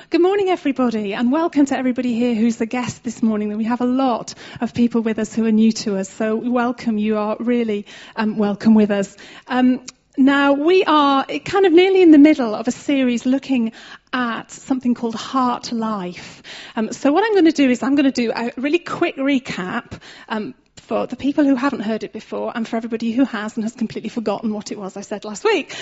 Good morning, everybody, and welcome to everybody here who's a guest this morning. We have a lot of people with us who are new to us, so welcome. You are really welcome with us. Now, we are kind of nearly in the middle of a series looking at something called Heart Life. So what I'm going to do is I'm going to do a really quick recap for the people who haven't heard it before and for everybody who has and has completely forgotten what it was I said last week.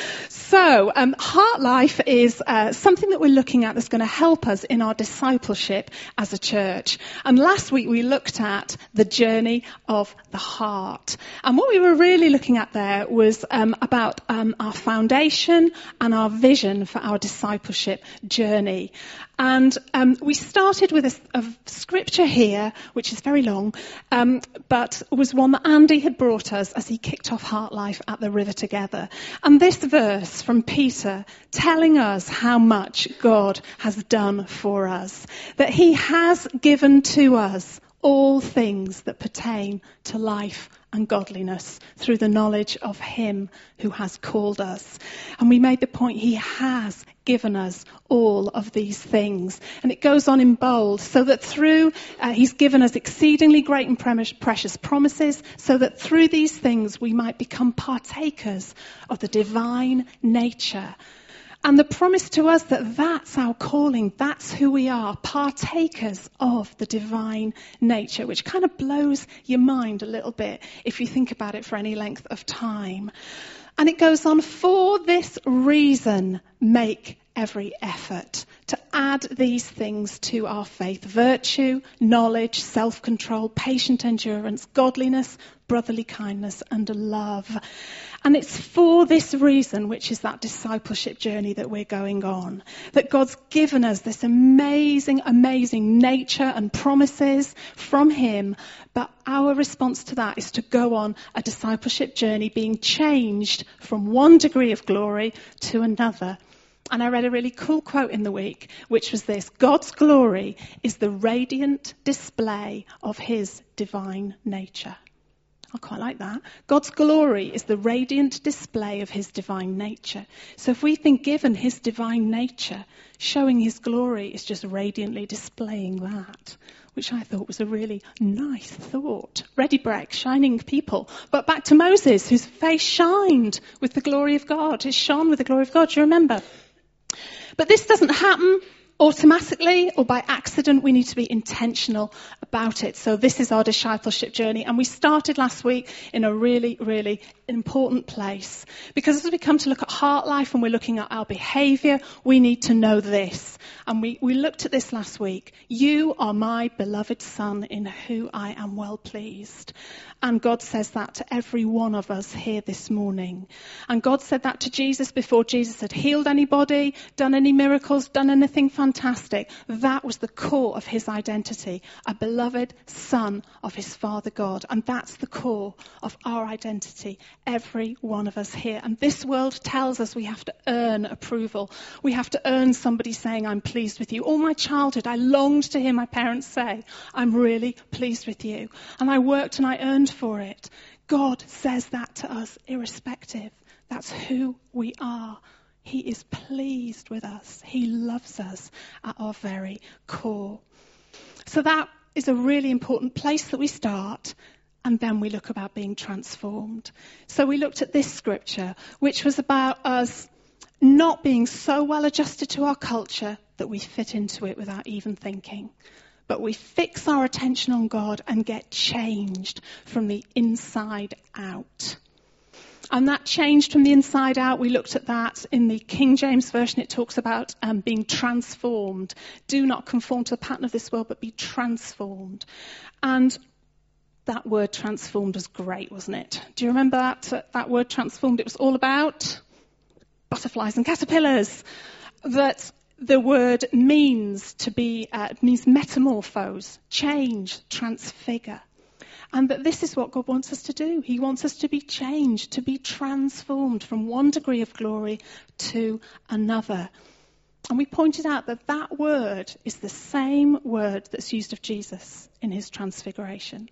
So Heart Life is something that we're looking at that's going to help us in our discipleship as a church. And last week we looked at the journey of the heart. And what we were really looking at there was about our foundation and our vision for our discipleship journey. And we started with a scripture here, which is very long, but was one that Andy had brought us as he kicked off Heart Life at the River Together. And this verse from Peter telling us how much God has done for us, that he has given to us all things that pertain to life and godliness through the knowledge of him who has called us. And we made the point, he has given us all of these things. And it goes on in bold, so that through, he's given us exceedingly great and precious promises, so that through these things we might become partakers of the divine nature. And the promise to us that that's our calling, that's who we are, partakers of the divine nature, which kind of blows your mind a little bit if you think about it for any length of time. And it goes on, for this reason, make every effort to add these things to our faith: virtue, knowledge, self-control, patient endurance, godliness, brotherly kindness, and love. And it's for this reason, which is that discipleship journey that we're going on, that God's given us this amazing, amazing nature and promises from him. But our response to that is to go on a discipleship journey, being changed from one degree of glory to another. And I read a really cool quote in the week, which was this: God's glory is the radiant display of his divine nature. I quite like that. God's glory is the radiant display of his divine nature. So if we've been given his divine nature, showing his glory is just radiantly displaying that, which I thought was a really nice thought. Ready, Breck, shining people. But back to Moses, whose face shined with the glory of God. It shone with the glory of God, do you remember? But this doesn't happen automatically or by accident. We need to be intentional about it. So this is our discipleship journey. And we started last week in a really, really important place. Because as we come to look at Heart Life and we're looking at our behaviour, we need to know this. And we looked at this last week. You are my beloved Son in who I am well pleased. And God says that to every one of us here this morning. And God said that to Jesus before Jesus had healed anybody, done any miracles, done anything fantastic. That was the core of his identity, a beloved Son of his Father God. And that's the core of our identity, every one of us here. And this world tells us we have to earn approval. We have to earn somebody saying, I'm pleased with you. All my childhood, I longed to hear my parents say, I'm really pleased with you. And I worked and I earned for it. God says that to us irrespective. That's who we are. He is pleased with us. He loves us at our very core. So that is a really important place that we start. And then we look about being transformed. So we looked at this scripture, which was about us not being so well adjusted to our culture that we fit into it without even thinking. But we fix our attention on God and get changed from the inside out. And that changed from the inside out, we looked at that in the King James Version. It talks about being transformed. Do not conform to the pattern of this world, but be transformed. And that word transformed was great, wasn't it? Do you remember that word transformed? It was all about butterflies and caterpillars. That the word means means metamorphose, change, transfigure. And that this is what God wants us to do. He wants us to be changed, to be transformed from one degree of glory to another. And we pointed out that that word is the same word that's used of Jesus in his transfiguration.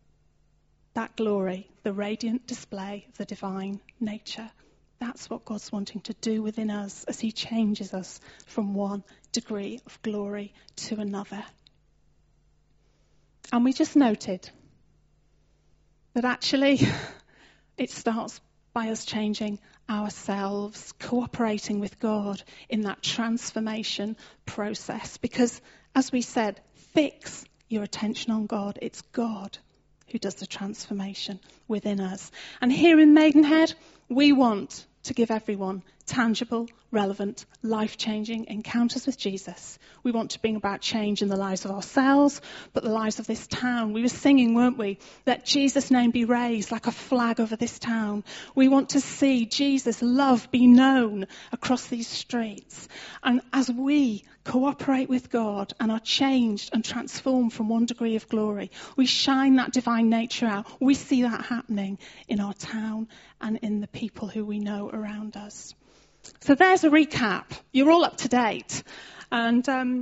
That glory, the radiant display of the divine nature. That's what God's wanting to do within us as he changes us from one degree of glory to another. And we just noted that actually it starts by us changing ourselves, cooperating with God in that transformation process. Because, as we said, fix your attention on God. It's God who does the transformation within us. And here in Maidenhead, we want to give everyone tangible, relevant, life-changing encounters with Jesus. We want to bring about change in the lives of ourselves, but the lives of this town. We were singing, weren't we? Let Jesus' name be raised like a flag over this town. We want to see Jesus' love be known across these streets. And as we cooperate with God and are changed and transformed from one degree of glory, we shine that divine nature out. We see that happening in our town and in the people who we know around us. So there's a recap. You're all up to date. And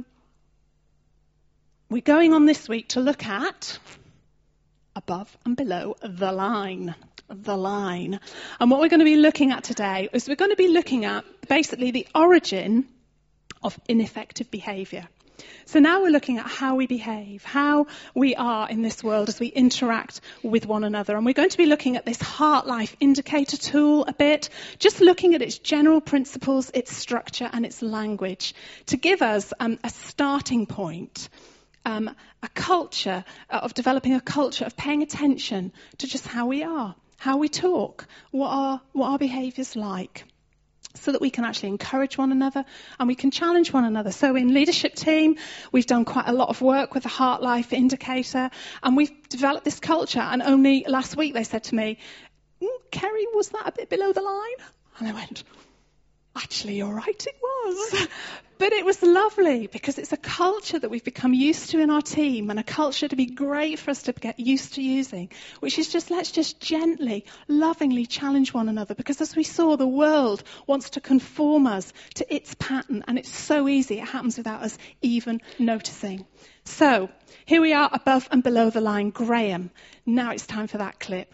we're going on this week to look at above and below the line. The line. And what we're going to be looking at today is we're going to be looking at basically the origin of ineffective behaviour. So now we're looking at how we behave, how we are in this world as we interact with one another. And we're going to be looking at this Heart Life Indicator tool a bit, just looking at its general principles, its structure and its language to give us a starting point, a culture of developing a culture of paying attention to just how we are, how we talk, what our behaviour's like, so that we can actually encourage one another and we can challenge one another. So in leadership team, we've done quite a lot of work with the Heart Life Indicator, and we've developed this culture. And only last week they said to me, Kerry, was that a bit below the line? And I went, actually, you're right, it was. But it was lovely because it's a culture that we've become used to in our team, and a culture to be great for us to get used to using, which is just, let's just gently, lovingly challenge one another, because as we saw, the world wants to conform us to its pattern, and it's so easy. It happens without us even noticing. So here we are above and below the line. Graham, now it's time for that clip.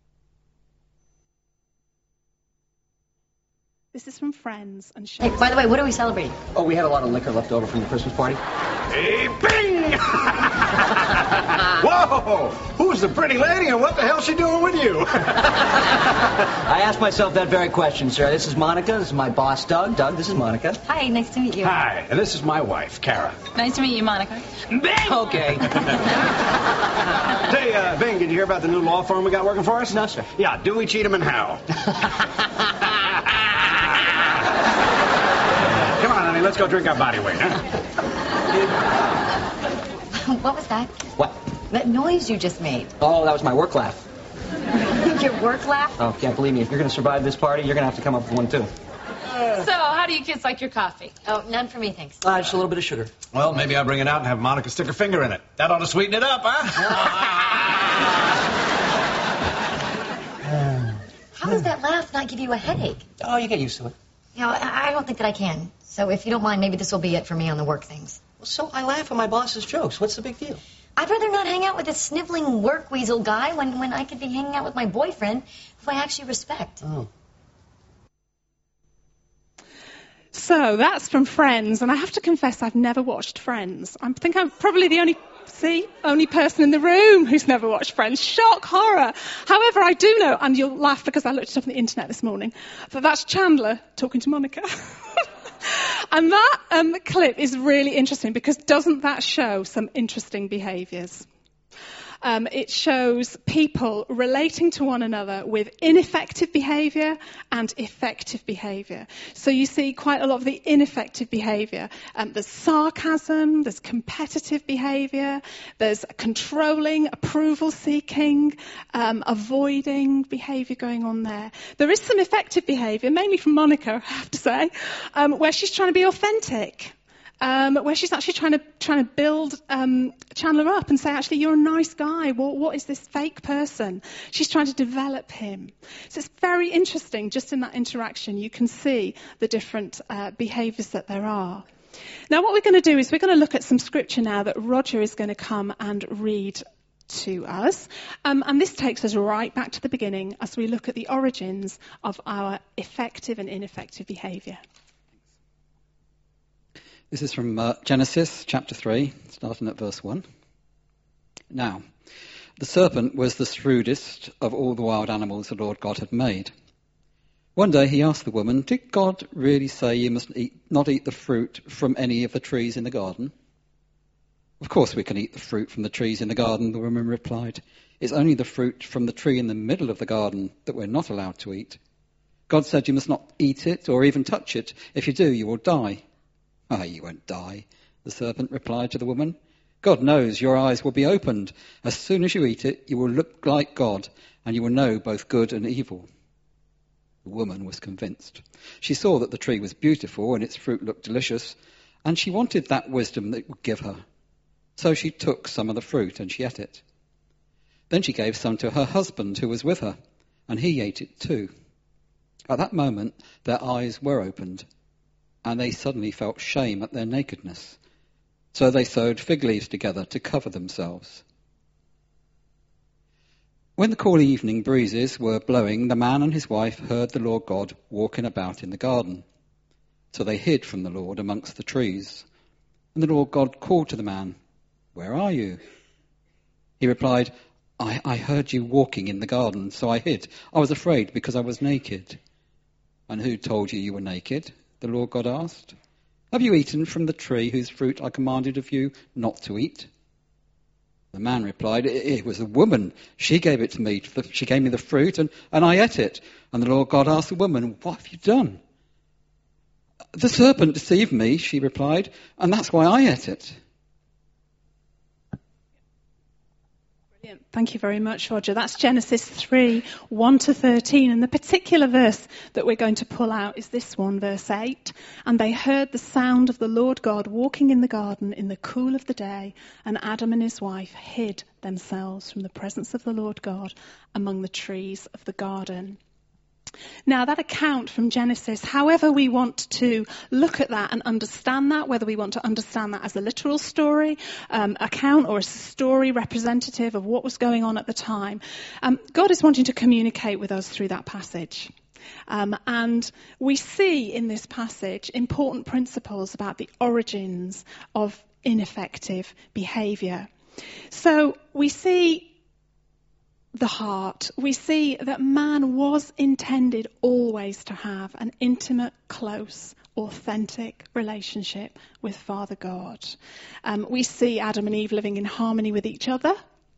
This is from Friends and shows. Hey, by the way, what are we celebrating? Oh, we had a lot of liquor left over from the Christmas party. Hey, bing! Whoa! Who's the pretty lady and what the hell's she doing with you? I asked myself that very question, sir. This is Monica. This is my boss, Doug. Doug, this is Monica. Hi, nice to meet you. Hi, and this is my wife, Kara. Nice to meet you, Monica. Bing! Okay. Say, Bing, did you hear about the new law firm we got working for us? No, sir. Yeah, Dewey, Cheatham, and Howe. Come on, honey, let's go drink our body weight, huh? What was that? What? That noise you just made. Oh, that was my work laugh. Your work laugh? Oh, can't believe me. If you're going to survive this party, you're going to have to come up with one, too. So, how do you kids like your coffee? Oh, none for me, thanks. Just a little bit of sugar. Well, maybe I'll bring it out and have Monica stick her finger in it. That ought to sweeten it up, huh? How does that laugh not give you a headache? Oh, you get used to it. You know, I don't think that I can. So if you don't mind, maybe this will be it for me on the work things. Well, so I laugh at my boss's jokes. What's the big deal? I'd rather not hang out with this sniveling work weasel guy when I could be hanging out with my boyfriend who I actually respect. Oh. So that's from Friends, and I have to confess I've never watched Friends. I think I'm probably the only person in the room who's never watched Friends. Shock, horror. However, I do know, and you'll laugh because I looked it up on the internet this morning, that that's Chandler talking to Monica. And that clip is really interesting because doesn't that show some interesting behaviours? It shows people relating to one another with ineffective behaviour and effective behaviour. So you see quite a lot of the ineffective behaviour. There's sarcasm, there's competitive behaviour, there's controlling, approval-seeking, avoiding behaviour going on there. There is some effective behaviour, mainly from Monica, I have to say, where she's trying to be authentic. Where she's actually trying to build Chandler up and say, actually, you're a nice guy. What is this fake person? She's trying to develop him. So it's very interesting. Just in that interaction, you can see the different behaviours that there are. Now, what we're going to do is we're going to look at some scripture now that Roger is going to come and read to us. And this takes us right back to the beginning as we look at the origins of our effective and ineffective behaviour. This is from Genesis chapter 3, starting at verse 1. Now, the serpent was the shrewdest of all the wild animals the Lord God had made. One day he asked the woman, "Did God really say you must not eat the fruit from any of the trees in the garden?" "Of course we can eat the fruit from the trees in the garden," the woman replied. "It's only the fruit from the tree in the middle of the garden that we're not allowed to eat. God said you must not eat it or even touch it. If you do, you will die." "Ah, you won't die," the serpent replied to the woman. "God knows your eyes will be opened. As soon as you eat it, you will look like God, and you will know both good and evil." The woman was convinced. She saw that the tree was beautiful and its fruit looked delicious, and she wanted that wisdom that it would give her. So she took some of the fruit and she ate it. Then she gave some to her husband who was with her, and he ate it too. At that moment, their eyes were opened, and they suddenly felt shame at their nakedness. So they sewed fig leaves together to cover themselves. When the cool evening breezes were blowing, the man and his wife heard the Lord God walking about in the garden. So they hid from the Lord amongst the trees. And the Lord God called to the man, "Where are you?" He replied, I heard you walking in the garden, so I hid. I was afraid because I was naked." "And who told you you were naked?" the Lord God asked. "Have you eaten from the tree whose fruit I commanded of you not to eat?" The man replied, "It was a woman. She gave it to me. She gave me the fruit, and I ate it." And the Lord God asked the woman, "What have you done?" "The serpent deceived me," she replied, "and that's why I ate it." Brilliant. Thank you very much, Roger. That's Genesis 3, 1 to 13. And the particular verse that we're going to pull out is this one, verse 8. "And they heard the sound of the Lord God walking in the garden in the cool of the day, and Adam and his wife hid themselves from the presence of the Lord God among the trees of the garden." Now, that account from Genesis, however we want to look at that and understand that, whether we want to understand that as a literal story account or as a story representative of what was going on at the time, God is wanting to communicate with us through that passage. And we see in this passage important principles about the origins of ineffective behaviour. So we see the heart. We see that man was intended always to have an intimate, close, authentic relationship with Father God. We see Adam and Eve living in harmony with each other,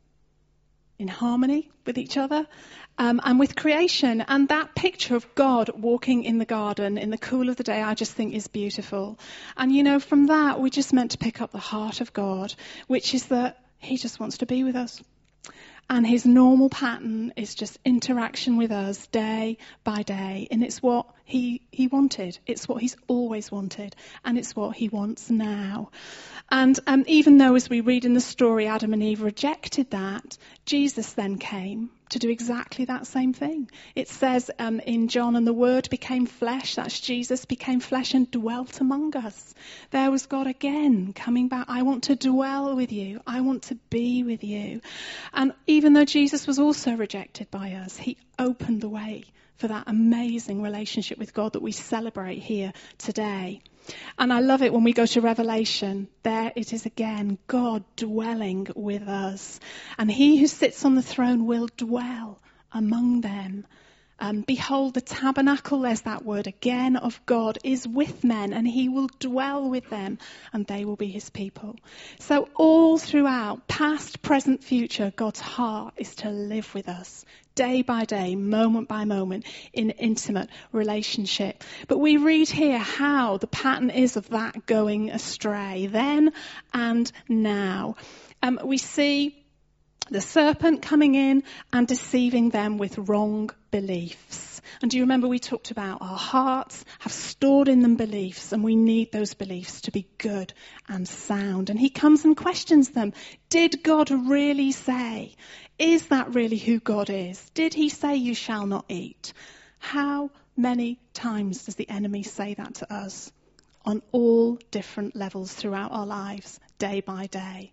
and with creation. And that picture of God walking in the garden in the cool of the day, I just think is beautiful. And from that, we're just meant to pick up the heart of God, which is that he just wants to be with us. And his normal pattern is just interaction with us day by day. And it's what he wanted. It's what he's always wanted. And it's what he wants now. And even though, as we read in the story, Adam and Eve rejected that, Jesus then came to do exactly that same thing. It says in John, "And the Word became flesh," that's Jesus, "became flesh and dwelt among us." There was God again coming back. I want to dwell with you. I want to be with you. And even though Jesus was also rejected by us, he opened the way for that amazing relationship with God that we celebrate here today. And I love it when we go to Revelation. There it is again, God dwelling with us. And he who sits on the throne will dwell among them. Behold, the tabernacle, there's that word again, of God is with men, and he will dwell with them, and they will be his people. So all throughout, past, present, future, God's heart is to live with us, day by day, moment by moment, in intimate relationship. But we read here how the pattern is of that going astray, then and now. We see the serpent coming in and deceiving them with wrong beliefs. And do you remember we talked about our hearts have stored in them beliefs, and we need those beliefs to be good and sound. And he comes and questions them. Did God really say? Is that really who God is? Did he say you shall not eat? How many times does the enemy say that to us? On all different levels throughout our lives, day by day.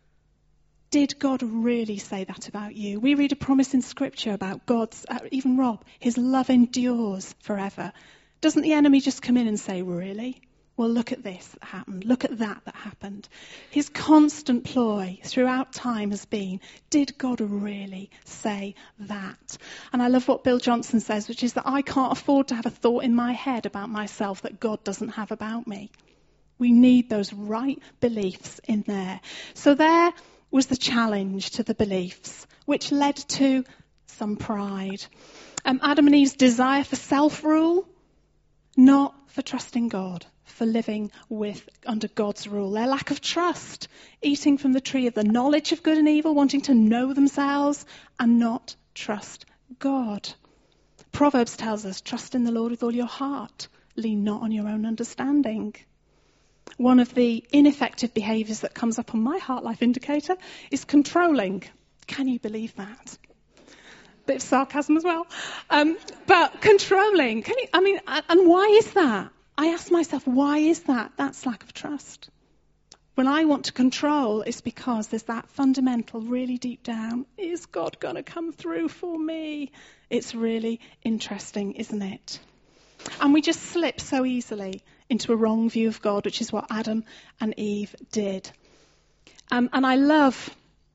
Did God really say that about you? We read a promise in Scripture about God's, even Rob, his love endures forever. Doesn't the enemy just come in and say, really? Well, look at this that happened. Look at that happened. His constant ploy throughout time has been, did God really say that? And I love what Bill Johnson says, which is that I can't afford to have a thought in my head about myself that God doesn't have about me. We need those right beliefs in there. So there was the challenge to the beliefs, which led to some pride. Adam and Eve's desire for self-rule, not for trusting God, for living under God's rule. Their lack of trust, eating from the tree of the knowledge of good and evil, wanting to know themselves and not trust God. Proverbs tells us, trust in the Lord with all your heart, lean not on your own understanding. One of the ineffective behaviours that comes up on my Heart Life indicator is controlling. Can you believe that? Bit of sarcasm as well. But controlling. And why is that? I ask myself, why is that? That's lack of trust. When I want to control, it's because there's that fundamental, really deep down, is God going to come through for me? It's really interesting, isn't it? And we just slip so easily into a wrong view of God, which is what Adam and Eve did. And I love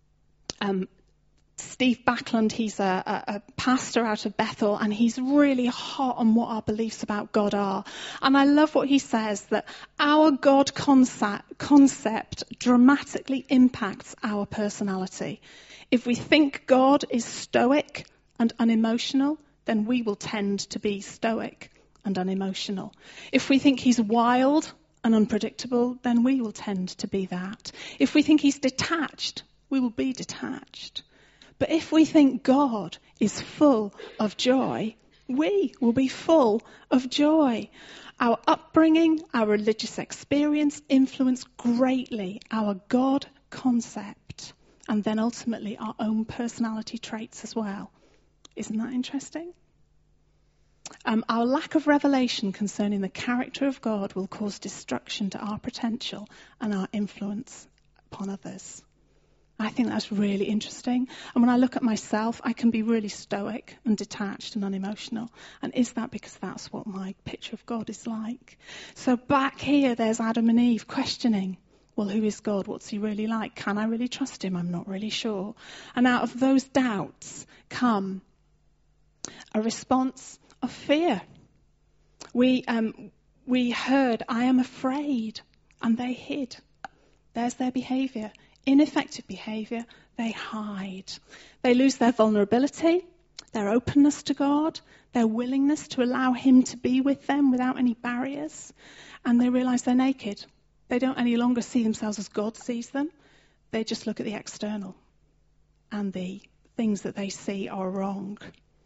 Steve Backlund. He's a pastor out of Bethel, and he's really hot on what our beliefs about God are. And I love what he says, that our God concept dramatically impacts our personality. If we think God is stoic and unemotional, then we will tend to be stoic and unemotional. If we think he's wild and unpredictable, then we will tend to be that. If we think he's detached, we will be detached. But if we think God is full of joy, we will be full of joy. Our upbringing, our religious experience influence greatly our God concept, and then ultimately our own personality traits as well. Isn't that interesting? Our lack of revelation concerning the character of God will cause destruction to our potential and our influence upon others. I think that's really interesting. And when I look at myself, I can be really stoic and detached and unemotional. And is that because that's what my picture of God is like? So back here, there's Adam and Eve questioning, well, who is God? What's he really like? Can I really trust him? I'm not really sure. And out of those doubts come a response of fear. We heard, I am afraid, and they hid. There's their behaviour. Ineffective behaviour, they hide. They lose their vulnerability, their openness to God, their willingness to allow him to be with them without any barriers, and they realise they're naked. They don't any longer see themselves as God sees them. They just look at the external, and the things that they see are wrong.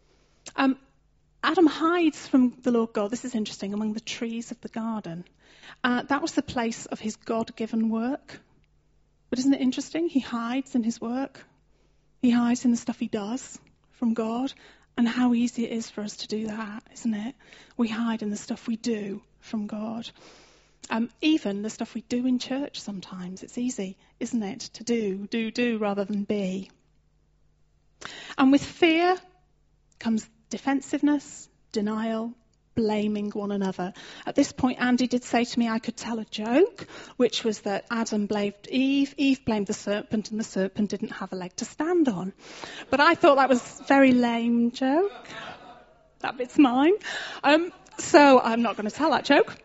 Adam hides from the Lord God, this is interesting, among the trees of the garden. That was the place of his God-given work. But isn't it interesting? He hides in his work. He hides in the stuff he does from God. And how easy it is for us to do that, isn't it? We hide in the stuff we do from God. Even the stuff we do in church sometimes. It's easy, isn't it, to do rather than be. And with fear comes defensiveness, denial, blaming one another. At this point, Andy did say to me I could tell a joke, which was that Adam blamed Eve, Eve blamed the serpent, and the serpent didn't have a leg to stand on. But I thought that was a very lame joke. That bit's mine. So I'm not going to tell that joke.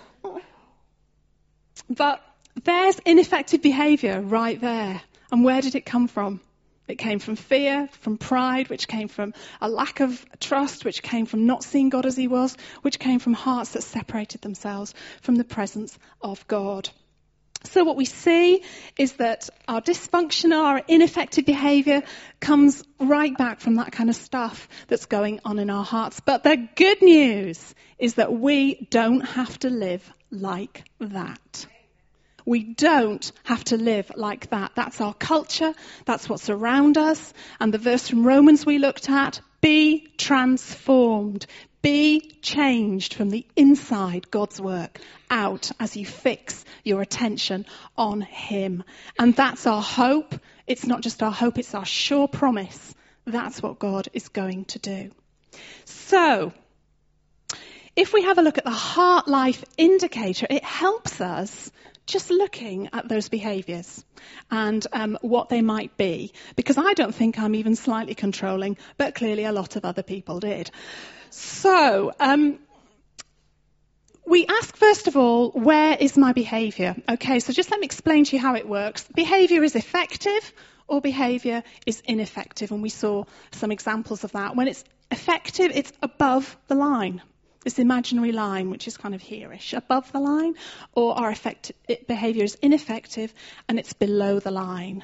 But there's ineffective behaviour right there. And where did it come from? It came from fear, from pride, which came from a lack of trust, which came from not seeing God as he was, which came from hearts that separated themselves from the presence of God. So what we see is that our dysfunction, our ineffective behaviour comes right back from that kind of stuff that's going on in our hearts. But the good news is that we don't have to live like that. We don't have to live like that. That's our culture. That's what's around us. And the verse from Romans we looked at, be transformed. Be changed from the inside, God's work, out as you fix your attention on him. And that's our hope. It's not just our hope, it's our sure promise. That's what God is going to do. So, if we have a look at the Heart Life Indicator, it helps us just looking at those behaviours and what they might be. Because I don't think I'm even slightly controlling, but clearly a lot of other people did. So, we ask, first of all, where is my behaviour? Okay, so just let me explain to you how it works. Behaviour is effective or behaviour is ineffective, and we saw some examples of that. When it's effective, it's above the line. This imaginary line, which is kind of here-ish, above the line, or our behaviour is ineffective and it's below the line.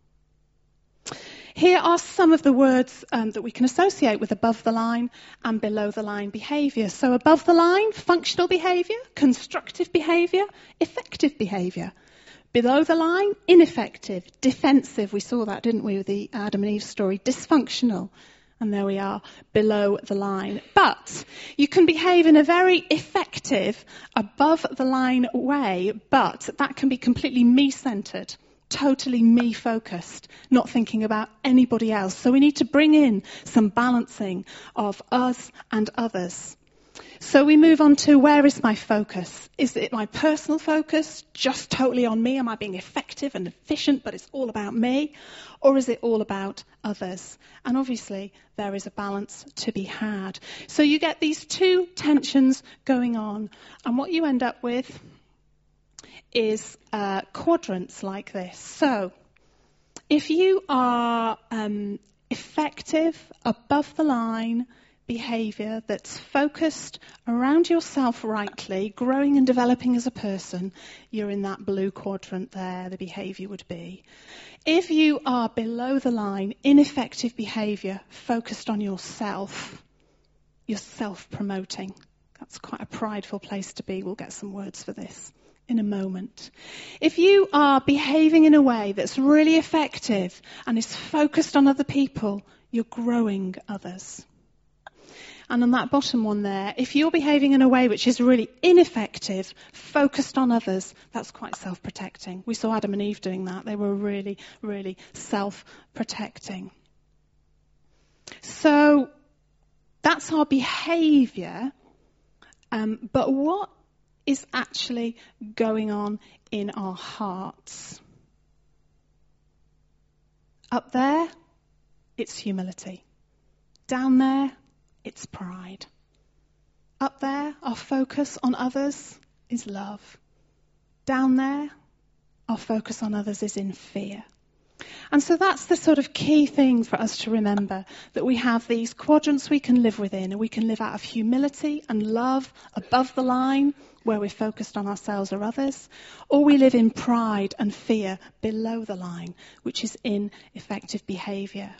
Here are some of the words that we can associate with above the line and below the line behaviour. So above the line, functional behaviour, constructive behaviour, effective behaviour. Below the line, ineffective, defensive. We saw that, didn't we, with the Adam and Eve story, dysfunctional. And there we are, below the line. But you can behave in a very effective, above the line way, but that can be completely me-centred. Totally me-focused, not thinking about anybody else. So we need to bring in some balancing of us and others. So we move on to, where is my focus? Is it my personal focus, just totally on me? Am I being effective and efficient, but it's all about me? Or is it all about others? And obviously, there is a balance to be had. So you get these two tensions going on. And what you end up with is quadrants like this. So if you are effective, above the line behaviour that's focused around yourself rightly, growing and developing as a person, you're in that blue quadrant there, the behaviour would be. If you are below the line, ineffective behaviour, focused on yourself, you're self-promoting. That's quite a prideful place to be. We'll get some words for this in a moment. If you are behaving in a way that's really effective and is focused on other people, you're growing others. And on that bottom one there, if you're behaving in a way which is really ineffective, focused on others, that's quite self-protecting. We saw Adam and Eve doing that. They were really, really self-protecting. So that's our behaviour. But what is actually going on in our hearts? Up there, it's humility. Down there, it's pride. Up there, our focus on others is love. Down there, our focus on others is in fear. And so that's the sort of key thing for us to remember, that we have these quadrants we can live within, and we can live out of humility and love above the line, where we're focused on ourselves or others, or we live in pride and fear below the line, which is ineffective behaviour.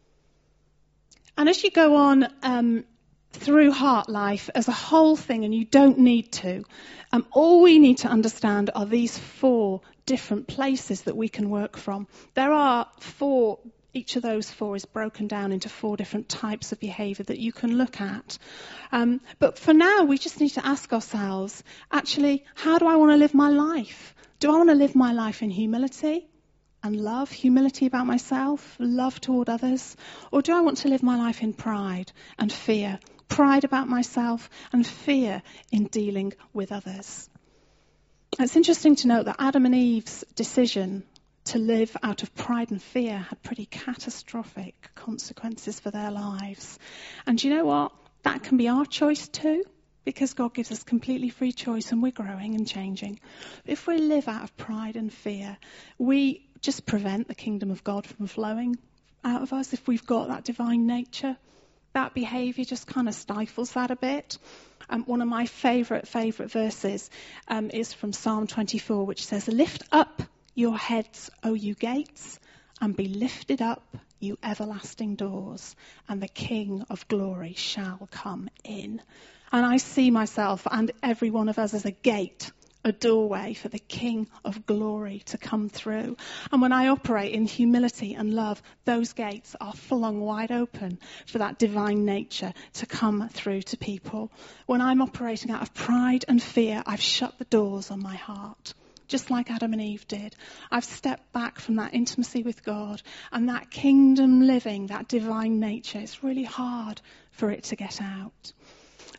And as you go on through Heart Life as a whole thing, and you don't need to, all we need to understand are these 4 different places that we can work from. There are 4, each of those 4 is broken down into 4 different types of behaviour that you can look at. But for now, we just need to ask ourselves, actually, how do I want to live my life? Do I want to live my life in humility and love, humility about myself, love toward others? Or do I want to live my life in pride and fear? Pride about myself and fear in dealing with others. It's interesting to note that Adam and Eve's decision to live out of pride and fear had pretty catastrophic consequences for their lives. And you know what? That can be our choice too, because God gives us completely free choice and we're growing and changing. If we live out of pride and fear, we just prevent the kingdom of God from flowing out of us. If we've got that divine nature, that behaviour just kind of stifles that a bit. One of my favourite verses is from Psalm 24, which says, "Lift up your heads, O you gates, and be lifted up, you everlasting doors, and the King of glory shall come in." And I see myself and every one of us as a gate, a doorway for the King of glory to come through. And when I operate in humility and love, those gates are flung wide open for that divine nature to come through to people. When I'm operating out of pride and fear, I've shut the doors on my heart, just like Adam and Eve did. I've stepped back from that intimacy with God, and that kingdom living, that divine nature, it's really hard for it to get out.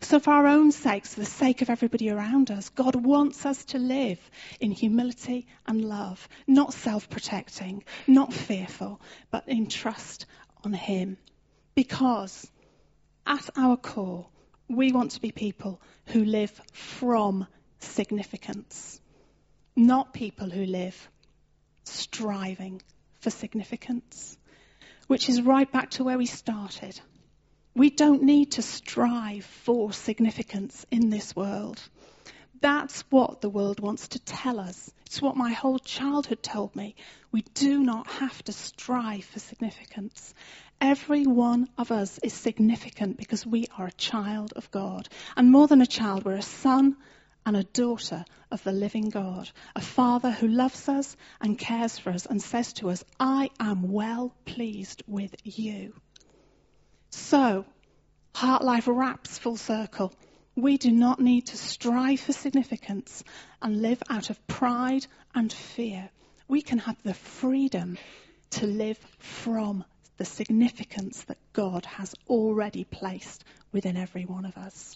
So for our own sakes, for the sake of everybody around us, God wants us to live in humility and love, not self-protecting, not fearful, but in trust on him. Because at our core, we want to be people who live from significance, not people who live striving for significance, which is right back to where we started. We don't need to strive for significance in this world. That's what the world wants to tell us. It's what my whole childhood told me. We do not have to strive for significance. Every one of us is significant because we are a child of God. And more than a child, we're a son and a daughter of the living God. A father who loves us and cares for us and says to us, I am well pleased with you. So, Heart Life wraps full circle. We do not need to strive for significance and live out of pride and fear. We can have the freedom to live from the significance that God has already placed within every one of us.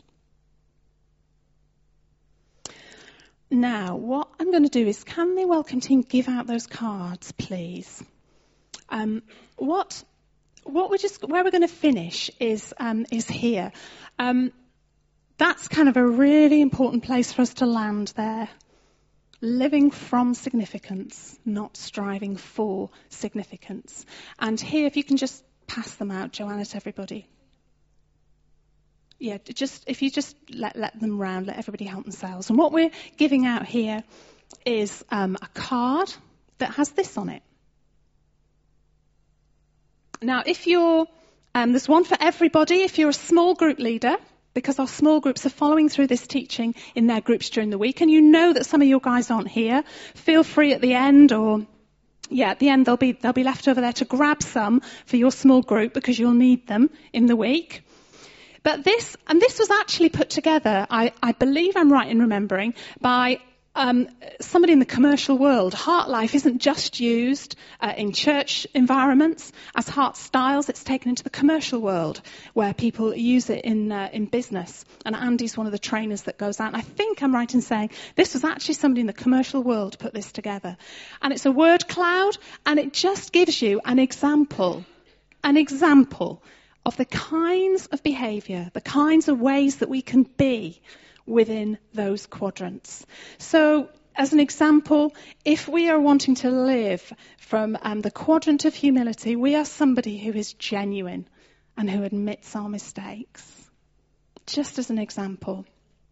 Now, what I'm going to do is, can the welcome team give out those cards, please? Where we're going to finish is here. That's kind of a really important place for us to land there. Living from significance, not striving for significance. And here, if you can just pass them out, Joanna, to everybody. Yeah, if you just let them round, let everybody help themselves. And what we're giving out here is a card that has this on it. Now, if you're, there's one for everybody. If you're a small group leader, because our small groups are following through this teaching in their groups during the week, and you know that some of your guys aren't here, feel free at the end, at the end they'll be left over there to grab some for your small group because you'll need them in the week. But this was actually put together, I believe I'm right in remembering, by somebody in the commercial world. Heart Life isn't just used in church environments as heart styles. It's taken into the commercial world where people use it in business. And Andy's one of the trainers that goes out. And I think I'm right in saying this was actually somebody in the commercial world put this together. And it's a word cloud, and it just gives you an example of the kinds of behaviour, the kinds of ways that we can be within those quadrants. So, as an example, if we are wanting to live from the quadrant of humility, we are somebody who is genuine and who admits our mistakes. Just as an example.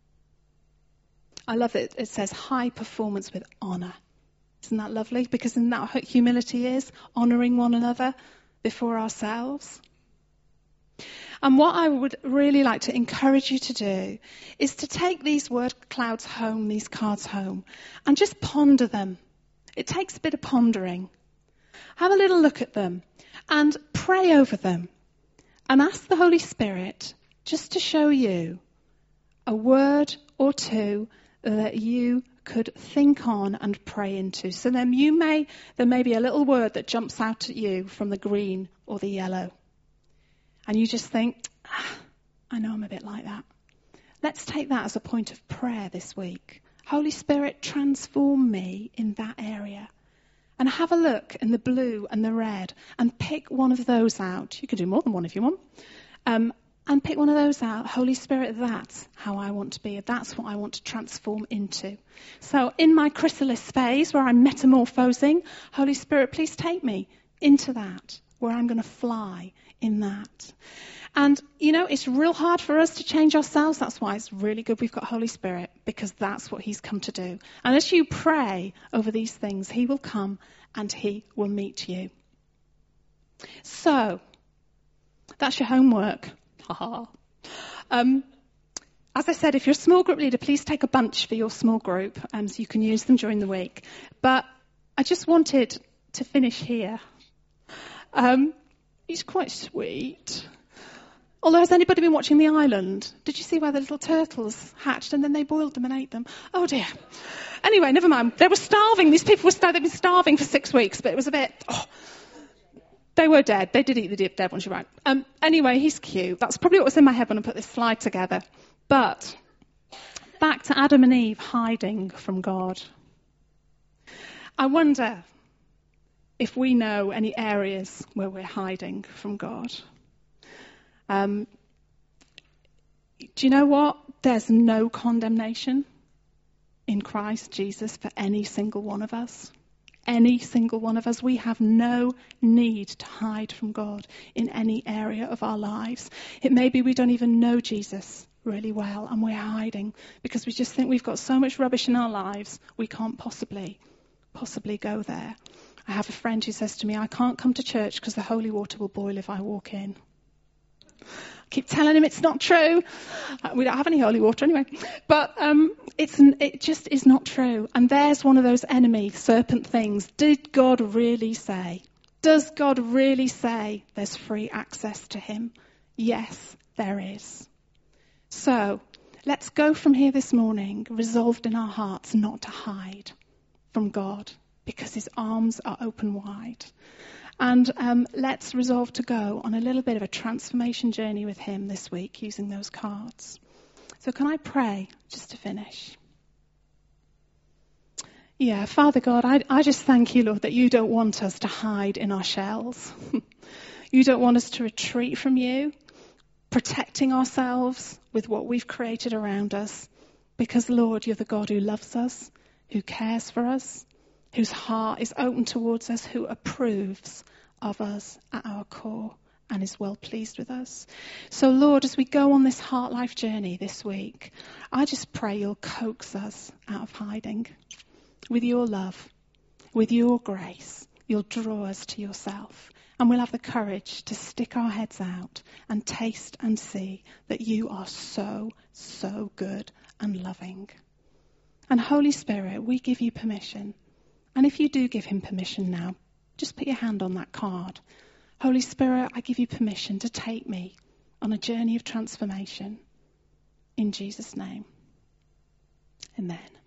I love it. It says high performance with honour. Isn't that lovely? Because isn't that what humility is? Honouring one another before ourselves. And what I would really like to encourage you to do is to take these word clouds home, these cards home, and just ponder them. It takes a bit of pondering. Have a little look at them and pray over them and ask the Holy Spirit just to show you a word or two that you could think on and pray into. So then there may be a little word that jumps out at you from the green or the yellow. And you just think, I know I'm a bit like that. Let's take that as a point of prayer this week. Holy Spirit, transform me in that area. And have a look in the blue and the red and pick one of those out. You can do more than one if you want. And pick one of those out. Holy Spirit, that's how I want to be. That's what I want to transform into. So in my chrysalis phase where I'm metamorphosing, Holy Spirit, please take me into that, where I'm going to fly in that. And, it's real hard for us to change ourselves. That's why it's really good we've got Holy Spirit, because that's what he's come to do. And as you pray over these things, he will come and he will meet you. So, that's your homework. As I said, if you're a small group leader, please take a bunch for your small group so you can use them during the week. But I just wanted to finish here. He's quite sweet. Although, has anybody been watching The Island? Did you see where the little turtles hatched and then they boiled them and ate them? Oh dear. Anyway, never mind. They were starving. These people they'd been starving for 6 weeks, but it was a bit... They were dead. They did eat the dead ones, you're right. Anyway, he's cute. That's probably what was in my head when I put this slide together. But back to Adam and Eve hiding from God. I wonder if we know any areas where we're hiding from God. Do you know what? There's no condemnation in Christ Jesus for any single one of us. Any single one of us. We have no need to hide from God in any area of our lives. It may be we don't even know Jesus really well and we're hiding because we just think we've got so much rubbish in our lives we can't possibly go there. I have a friend who says to me, I can't come to church because the holy water will boil if I walk in. I keep telling him it's not true. We don't have any holy water anyway. But it just is not true. And there's one of those enemy serpent things. Did God really say? Does God really say there's free access to him? Yes, there is. So let's go from here this morning resolved in our hearts not to hide from God because his arms are open wide. And let's resolve to go on a little bit of a transformation journey with him this week using those cards. So can I pray just to finish? Yeah, Father God, I just thank you, Lord, that you don't want us to hide in our shells. You don't want us to retreat from you, protecting ourselves with what we've created around us. Because, Lord, you're the God who loves us, who cares for us, whose heart is open towards us, who approves of us at our core and is well pleased with us. So, Lord, as we go on this Heart Life journey this week, I just pray you'll coax us out of hiding with your love, with your grace. You'll draw us to yourself, and we'll have the courage to stick our heads out and taste and see that you are so, so good and loving. And Holy Spirit, we give you permission. And if you do give him permission now, just put your hand on that card. Holy Spirit, I give you permission to take me on a journey of transformation. In Jesus' name. Amen.